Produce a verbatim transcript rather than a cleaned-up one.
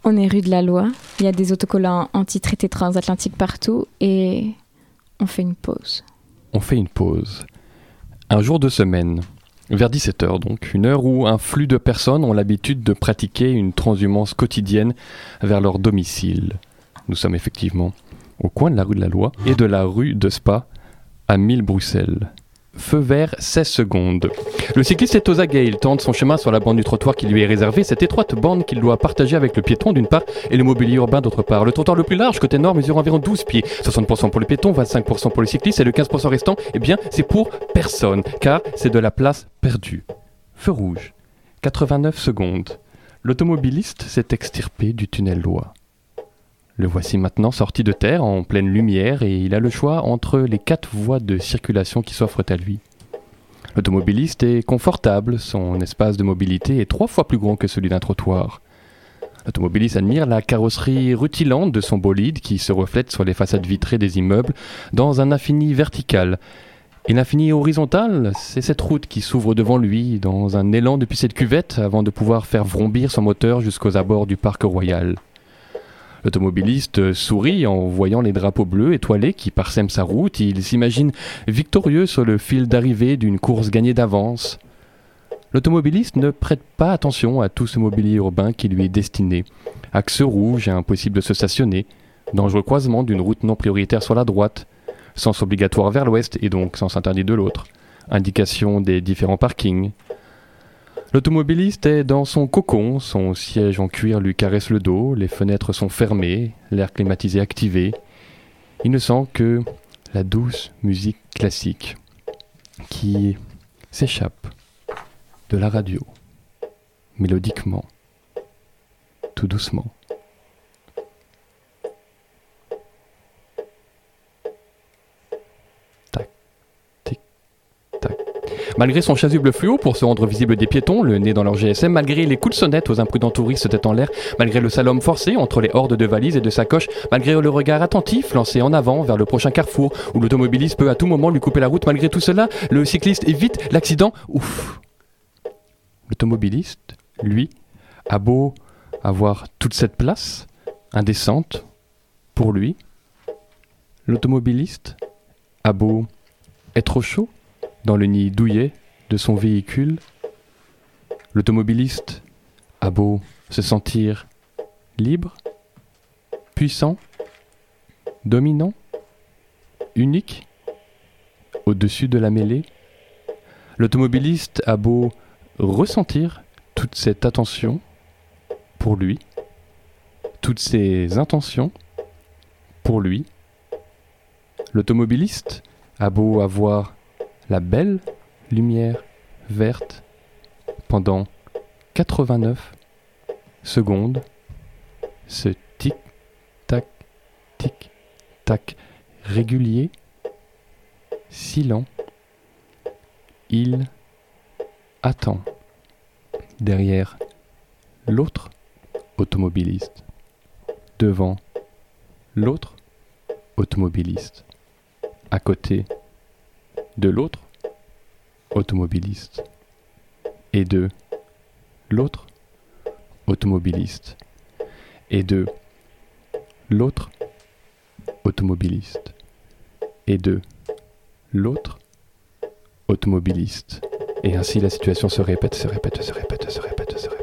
On est rue de la Loi, il y a des autocollants anti-traité transatlantique partout et on fait une pause. On fait une pause. Un jour de semaine, vers dix-sept heures donc, une heure où un flux de personnes ont l'habitude de pratiquer une transhumance quotidienne vers leur domicile. Nous sommes effectivement au coin de la rue de la Loi et de la rue de Spa à mille Bruxelles. Feu vert, seize secondes. Le cycliste est aux aguets, il tente son chemin sur la bande du trottoir qui lui est réservée, cette étroite bande qu'il doit partager avec le piéton d'une part et le mobilier urbain d'autre part. Le trottoir le plus large, côté nord, mesure environ douze pieds, soixante pour cent pour les piétons, vingt-cinq pour cent pour les cyclistes et le quinze pour cent restant, eh bien, c'est pour personne, car c'est de la place perdue. Feu rouge, quatre-vingt-neuf secondes. L'automobiliste s'est extirpé du tunnel Loi. Le voici maintenant sorti de terre, en pleine lumière, et il a le choix entre les quatre voies de circulation qui s'offrent à lui. L'automobiliste est confortable, son espace de mobilité est trois fois plus grand que celui d'un trottoir. L'automobiliste admire la carrosserie rutilante de son bolide qui se reflète sur les façades vitrées des immeubles dans un infini vertical. Et l'infini horizontal, c'est cette route qui s'ouvre devant lui dans un élan depuis cette cuvette avant de pouvoir faire vrombir son moteur jusqu'aux abords du parc royal. L'automobiliste sourit en voyant les drapeaux bleus étoilés qui parsèment sa route. Il s'imagine victorieux sur le fil d'arrivée d'une course gagnée d'avance. L'automobiliste ne prête pas attention à tout ce mobilier urbain qui lui est destiné. Axe rouge, impossible de se stationner. Dangereux croisement d'une route non prioritaire sur la droite. Sens obligatoire vers l'ouest et donc sens interdit de l'autre. Indication des différents parkings. L'automobiliste est dans son cocon, son siège en cuir lui caresse le dos, les fenêtres sont fermées, l'air climatisé activé. Il ne sent que la douce musique classique qui s'échappe de la radio, mélodiquement, tout doucement. Tac, tic, tac. Malgré son chasuble fluo pour se rendre visible des piétons, le nez dans leur G S M, malgré les coups de sonnette aux imprudents touristes tête en l'air, malgré le slalom forcé entre les hordes de valises et de sacoches, malgré le regard attentif lancé en avant vers le prochain carrefour où l'automobiliste peut à tout moment lui couper la route, malgré tout cela, le cycliste évite l'accident. Ouf. L'automobiliste, lui, a beau avoir toute cette place indécente pour lui, l'automobiliste a beau être au chaud dans le nid douillet de son véhicule, l'automobiliste a beau se sentir libre, puissant, dominant, unique, au-dessus de la mêlée, l'automobiliste a beau ressentir toute cette attention pour lui, toutes ces intentions pour lui, l'automobiliste a beau avoir la belle lumière verte pendant quatre-vingt-neuf secondes, ce tic-tac, tic-tac régulier, si lent, il attend derrière l'autre automobiliste, devant l'autre automobiliste, à côté de l'autre automobiliste et de l'autre automobiliste et de l'autre automobiliste et de l'autre automobiliste. Et ainsi la situation se répète, se répète, se répète, se répète, se répète.